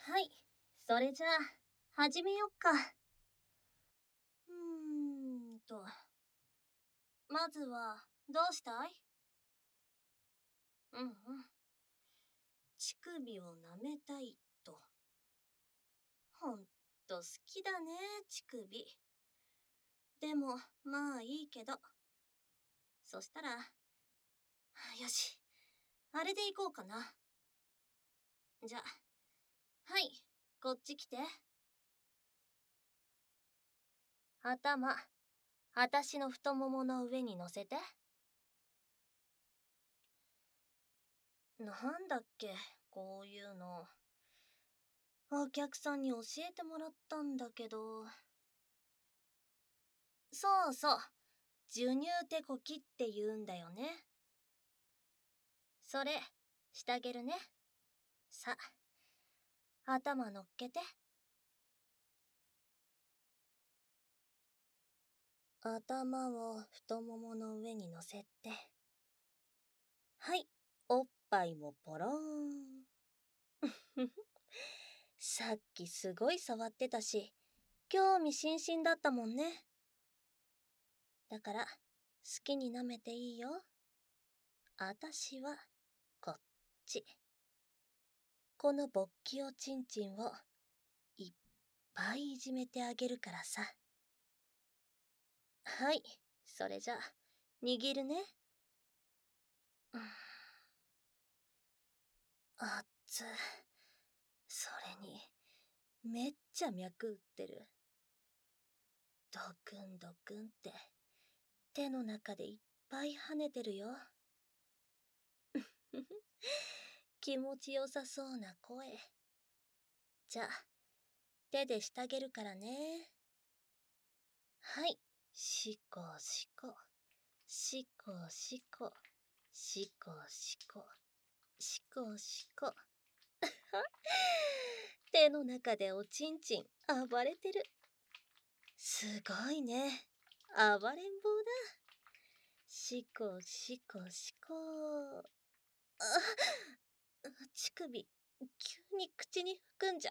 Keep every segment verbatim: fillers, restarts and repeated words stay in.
はい、それじゃあ、始めよっか。うーんと、まずは、どうしたい？うんうん。乳首を舐めたいと。ほんと好きだね、乳首。でも、まあいいけど。そしたら、よし、あれでいこうかな。じゃ、はい、こっち来て。頭、あたしの太ももの上に乗せて。なんだっけ、こういうの。お客さんに教えてもらったんだけど。そうそう、授乳手こきって言うんだよね。それ、してあげるね。さ、頭乗っけて。頭を太ももの上に乗せて。はい、おっぱいもポローン。さっきすごい触ってたし、興味津々だったもんね。だから、好きに舐めていいよ。あたしは、こっち。この勃起おちんちんを、いっぱいいじめてあげるからさ。はい、それじゃ、握るね。あっつ。それに、めっちゃ脈打ってる。ドクンドクンって、手の中でいっぱい跳ねてるよ。気持ちよさそうな声。じゃあ、手でしてあげるからね。はい、しこしこ、しこしこ、しこしこ、しこしこ。手の中でおちんちん暴れてる。すごいね。暴れん坊だ。しこしこしこ。あ、乳首、急に口に含んじゃ。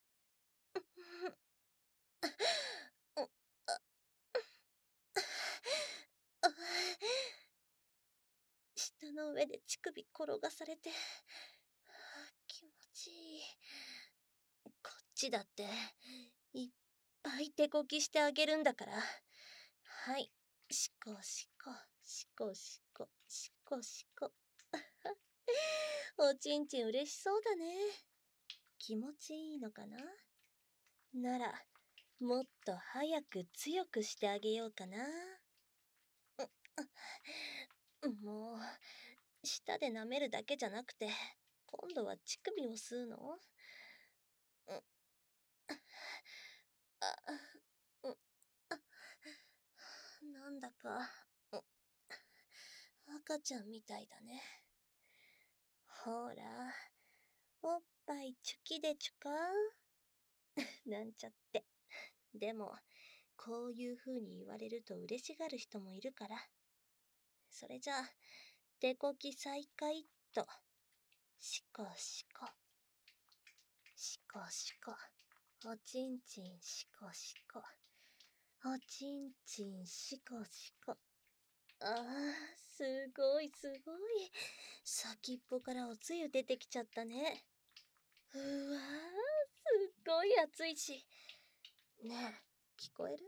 舌の上で乳首転がされて、気持ちいい。こっちだって、いっぱい手こきしてあげるんだから。はい、しこしこ、しこしこ、しこしこ。おちんちん嬉しそうだね。気持ちいいのかな？なら、もっと早く強くしてあげようかな。もう、舌で舐めるだけじゃなくて、今度は乳首を吸うの？あ、うん、なんだか、赤ちゃんみたいだね。ほら、おっぱいチュキでちゅかなんちゃって。でも、こういう風に言われると嬉しがる人もいるから。それじゃあ、手こき再開と。しこしこ。しこしこ。おちんちんしこしこ。おちんちんしこしこ。ああ、すごいすごい。先っぽからおつゆ出てきちゃったね。うわー、すっごい熱いし。ねえ、聞こえる？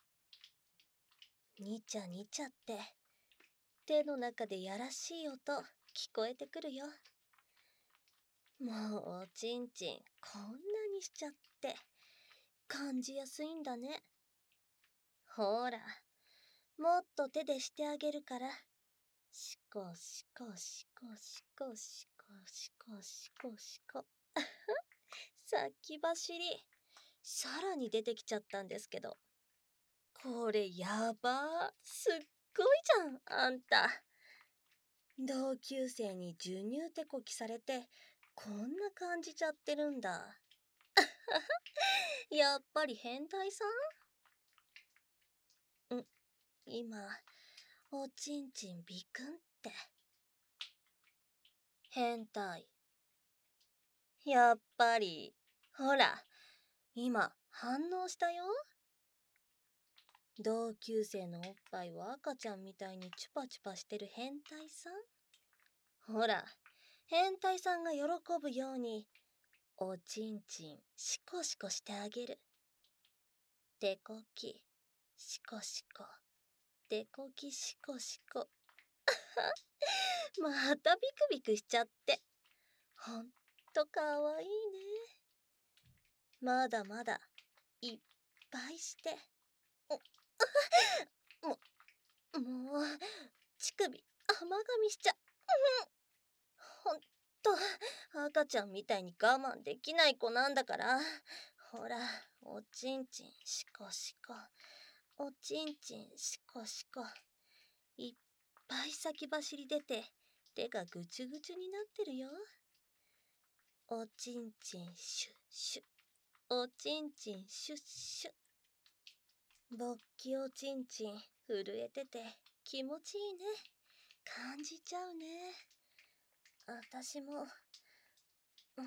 にちゃにちゃって、手の中でやらしい音、聞こえてくるよ。もうおちんちん、こんなにしちゃって、感じやすいんだね。ほら、もっと手でしてあげるから。しこしこしこしこしこしこしこしこ。先走り。さらに出てきちゃったんですけど。これやばー。すっごいじゃん、あんた。同級生に授乳手こきされて、こんな感じちゃってるんだ。やっぱり変態さん？ん、今、おちんちんビクンって。変態。やっぱり、 ほら、今反応したよ。同級生のおっぱいを赤ちゃんみたいにチュパチュパしてる変態さん。ほら、変態さんが喜ぶように、おちんちんシコシコしてあげる。手こき、シコシコ、手こきシコシコ。またビクビクしちゃって。ほんとかわいいね。まだまだ、いっぱいして。も、もう、乳首、甘噛みしちゃ。ほんと、赤ちゃんみたいに我慢できない子なんだから。ほら、おちんちんシコシコ。おちんちんシコシコ。いっぱい先走り出て、手がぐちゅぐちゅになってるよ。おちんちんシュッシュ。おちんちんシュッシュ。ぼっきおちんちん震えてて気持ちいいね。感じちゃうね。あたしも、うん、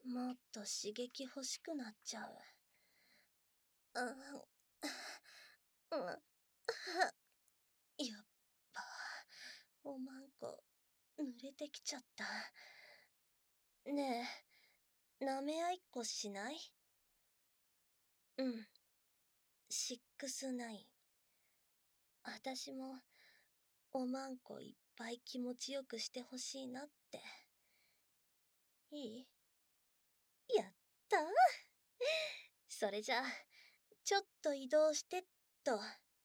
もっと刺激欲しくなっちゃう。うん、うん、やっぱ、おまんこ、濡れてきちゃった。ねえ、舐め合いっこしない？うん、シックスナイン。あたしも、おまんこいっぱい気持ちよくしてほしいなって。いい？やったー。それじゃあ、ちょっと移動してっと。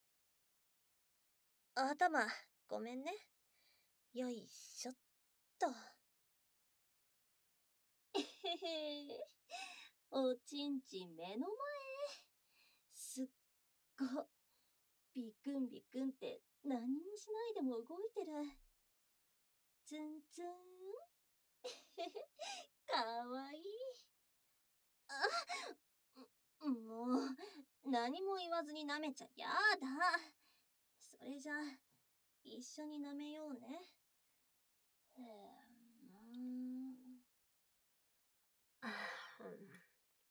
頭、ごめんね。よいしょっと。えへへ。おちんちん目の前。すっご。ビクンビクンって何もしないでも動いてる。ツンツン。へへ、かわいい。あ、もう、何も言わずに舐めちゃやだ。それじゃあ、一緒に舐めようね。へーん。あー、うん。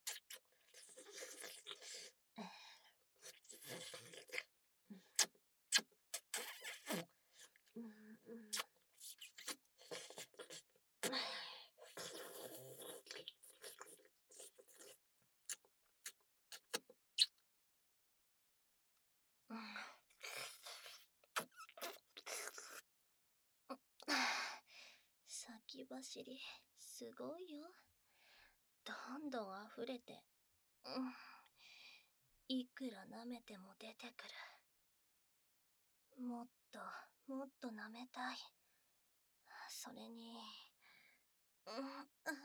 先走り、すごいよ。どんどん溢れて、うん、いくら舐めても出てくる。もっと、もっと舐めたい。それに、うん、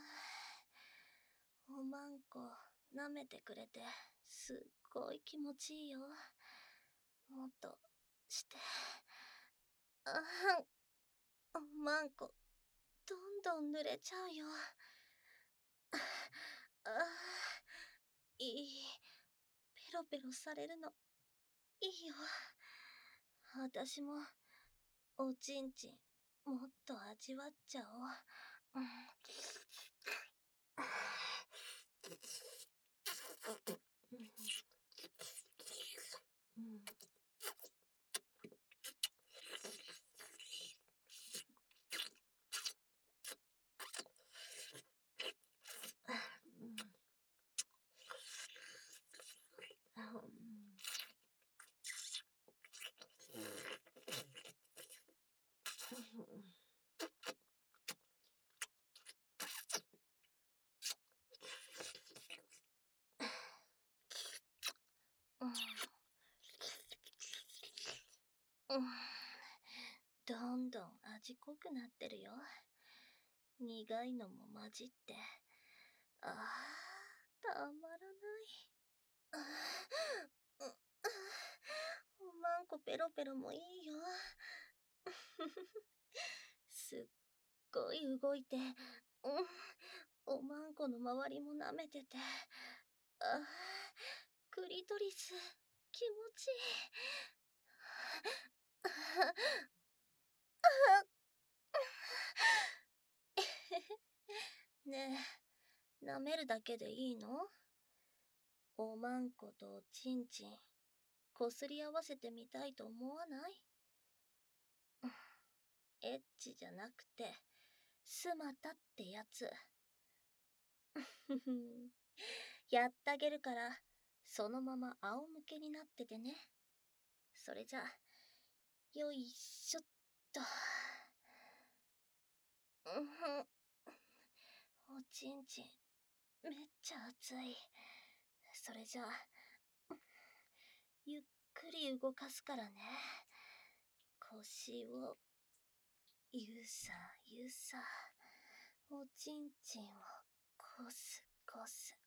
おまんこ、舐めてくれて、すっごい気持ちいいよ。もっと、して。あおまんこ、どんどん濡れちゃうよ。ああ、いい。ペロペロされるの、いいよ。あたしも、おちんちん、もっと味わっちゃおう。うん。うん。うん、どんどん味濃くなってるよ。苦いのも混じって。ああ、たまらない。ああ、おまんこペロペロもいいよ。すっごい動いて、うん、おまんこの周りも舐めてて。ああ、クリトリス、気持ちいい。ねえ、 舐めるだけでいいの？おまんことおちんちん、こすり合わせてみたいと思わない？エッチじゃなくて、スマタってやつ。ふふん。やってあげるから、そのまま仰向けになっててね。それじゃ、よいしょっと。うんふん。おちんちん、めっちゃ熱い。それじゃあ、ゆっくり動かすからね。腰を、ゆさゆさ。おちんちんを、こすこす。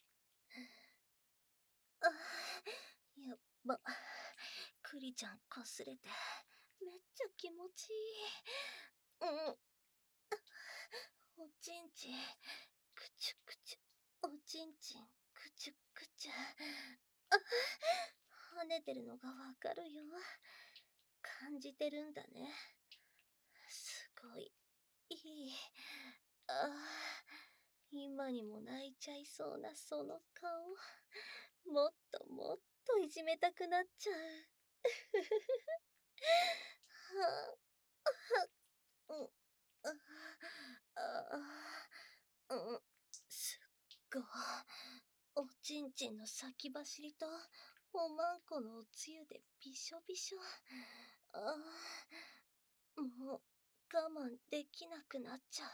ああ、やっば。クリちゃんこすれて、めっちゃ気持ちいい。うん。おちんちん、くちゅくちゅ。おちんちん、くちゅくちゅ。あ、跳ねてるのがわかるよ。感じてるんだね。すごい、いい。ああ、今にも泣いちゃいそうなその顔。もっともっといじめたくなっちゃう。はあ、うん、ああ、うん、すっごい。おちんちんの先走りと、おまんこのおつゆでびしょびしょ。ああ、もう我慢できなくなっちゃ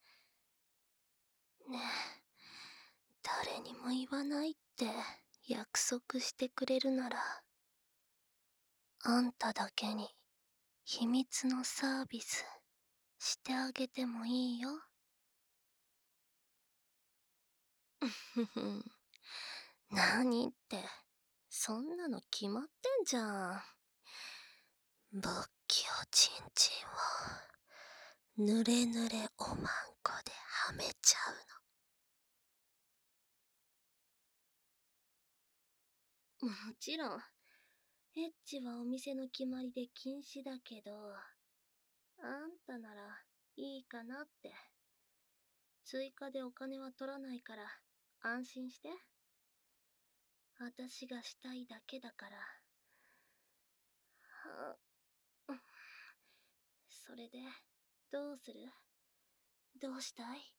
う。ねえ、誰にも言わないって約束してくれるなら、あんただけに秘密のサービスしてあげてもいいよ。ふふん。何って、そんなの決まってんじゃん。勃起おちんちんを、ぬれぬれおまんこではめちゃうの。もちろん、エッチはお店の決まりで禁止だけど、あんたならいいかなって。追加でお金は取らないから安心して。私がしたいだけだから。はあ、それで、どうする？どうしたい？